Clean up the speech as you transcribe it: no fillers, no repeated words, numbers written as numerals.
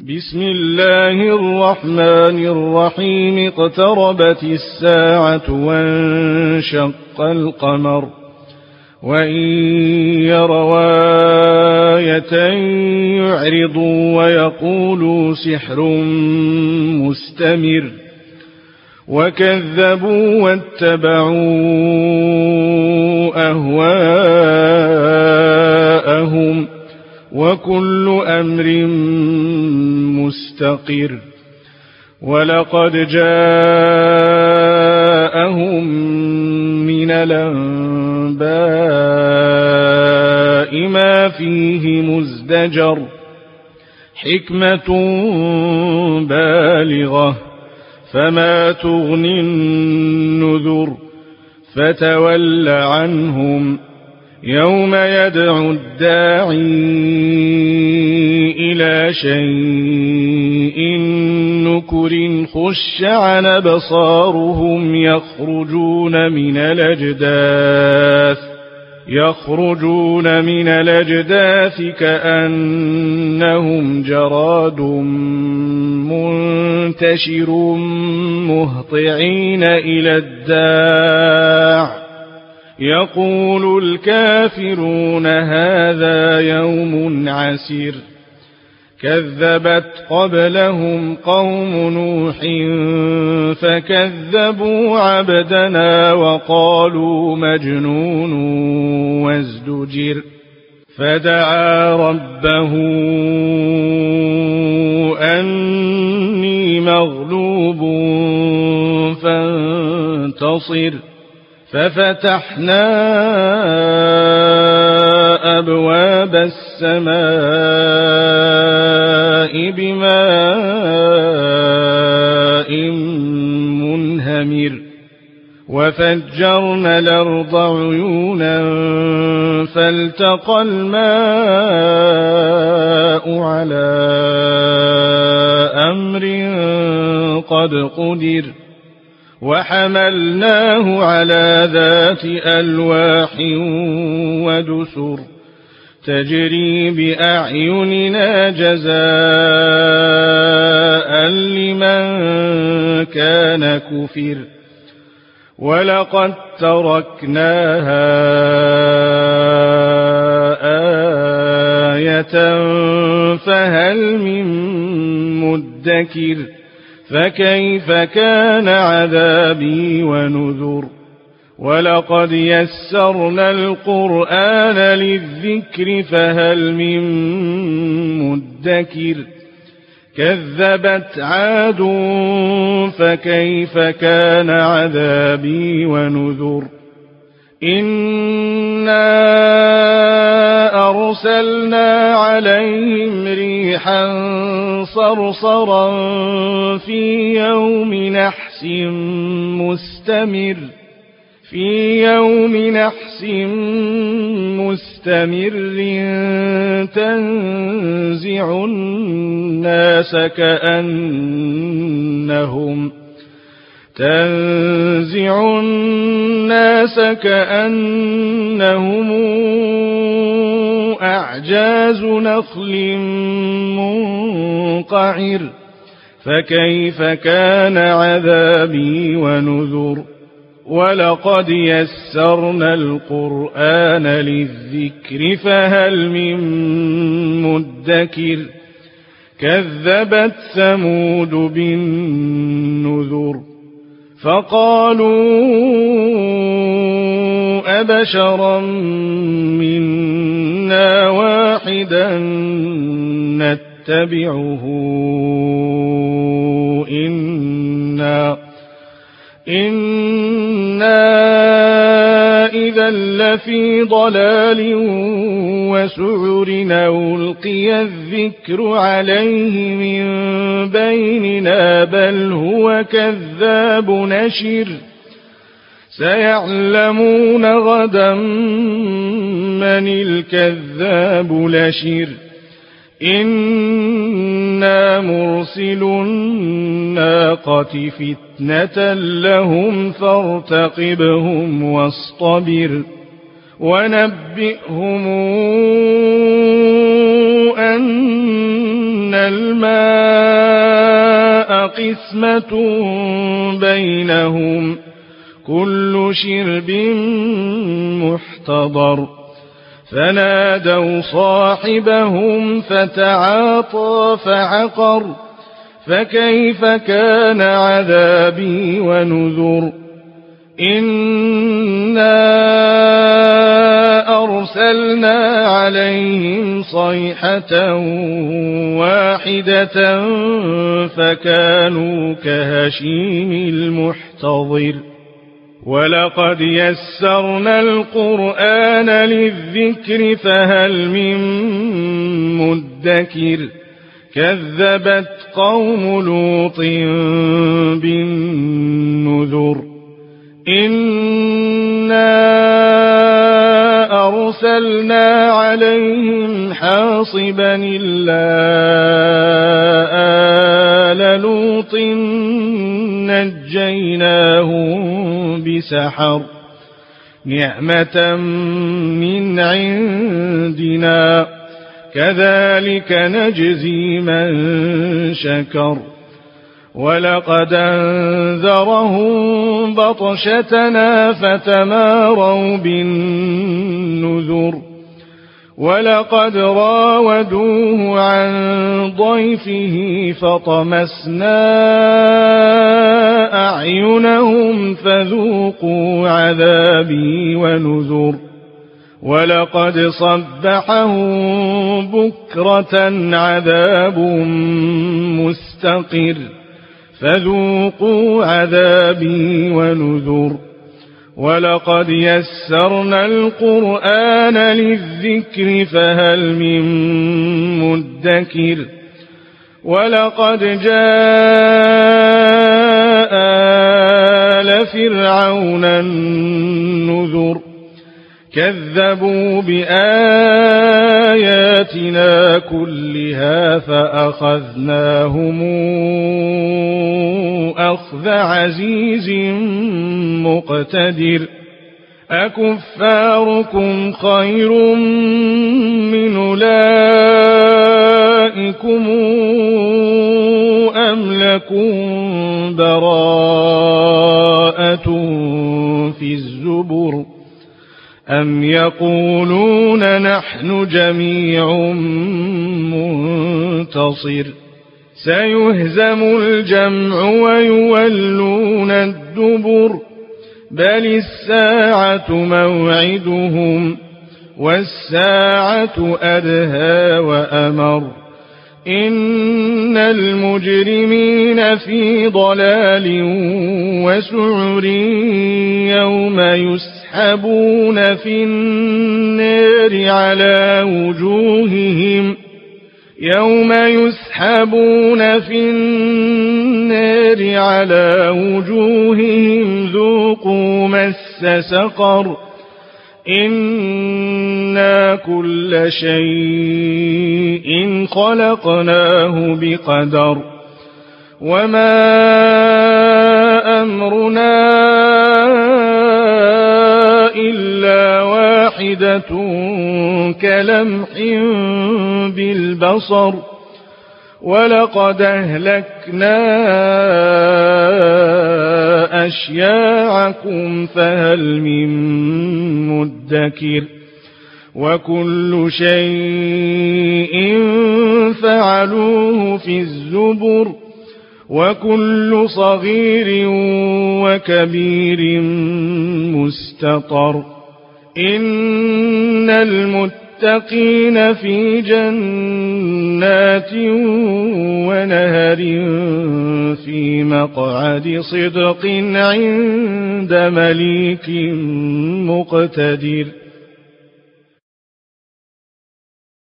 بسم الله الرحمن الرحيم. اقتربت الساعة وانشق القمر وإن يروا آية يعرضوا ويقولوا سحر مستمر وكذبوا واتبعوا أهواءهم وكل أمر مستقر. ولقد جاءهم من الأنباء ما فيه مزدجر حكمة بالغة فما تغني النذر فتول عنهم يوم يدعو الداعي إلى شيء نكر خش عن أبصارهم يخرجون من الأجداث كأنهم جراد منتشر مهطعين إلى الداع يقول الكافرون هذا يوم عسير. كذبت قبلهم قوم نوح فكذبوا عبدنا وقالوا مجنون وازدجر. فدعا ربه أني مغلوب فانتصر. ففتحنا أبواب السماء بماء منهمر وفجرنا الأرض عيونا فالتقى الماء على أمر قد قدر وحملناه على ذات ألواح ودسر تجري بأعيننا جزاء لمن كان كفر. ولقد تركناها آية فهل من مدكر. فكيف كان عذابي ونذر. ولقد يسرنا القرآن للذكر فهل من مدكر. كذبت عاد فكيف كان عذابي ونذر. إنا أرسلنا عليهم ريحا صرصرا في يوم نحس مستمر تنزع الناس كأنهم أعجاز نخل منقعر. فكيف كان عذابي ونذر. ولقد يسرنا القرآن للذكر فهل من مدكر. كذبت ثمود بالنذر فقالوا أبشرا منا واحدا نتبعه إنا إذا لفي ضلال وسعر. ألقي الذكر عليه من بيننا بل هو كذاب نشر. سيعلمون غدا من الكذاب الأشر. إنا مرسل الناقة فتنة لهم فارتقبهم واصطبر ونبئهم أن الماء قسمة بينهم كل شرب محتضر فنادوا صاحبهم فتعاطى فعقر فكيف كان عذابي ونذر إنا أرسلنا عليهم صيحة واحدة فكانوا كهشيم المحتضر ولقد يسرنا القرآن للذكر فهل من مدكر كذبت قوم لوط بالنذر إنا أرسلنا عليهم حاصبا إلا آل لوط نجيناهم بسحر نعمة من عندنا كذلك نجزي من شكر ولقد أنذرهم بطشتنا فتماروا بالنذر ولقد راودوه عن ضيفه فطمسنا أعينهم فذوقوا عذابي ونذر ولقد صبحهم بكرة عذاب مستقر فذوقوا عذابي ونذر ولقد يسرنا القرآن للذكر فهل من مدكر ولقد جاء آل فرعون النذر كذبوا بآياتنا كلها فأخذناهم أخذ عزيز مقتدر أكفاركم خير من أولئكم أم لكم براءة في الزبر أم يقولون نحن جميع منتصر سيهزم الجمع ويولون الدبر بل الساعة موعدهم والساعة أدهى وأمر إن المجرمين في ضلال وسعر يوم يسحبون في النار على وجوههم ذوقوا مس سقر إنا كل شيء خلقناه بقدر وما أمرنا إلا واحدة كلمح بالبصر ولقد أهلكنا أشياعكم فهل من مدكر وكل شيء فعلوه في الزبر وكل صغير وكبير مستطر إن المتقين في جنات ونهر في مقعد صدق عند مليك مقتدر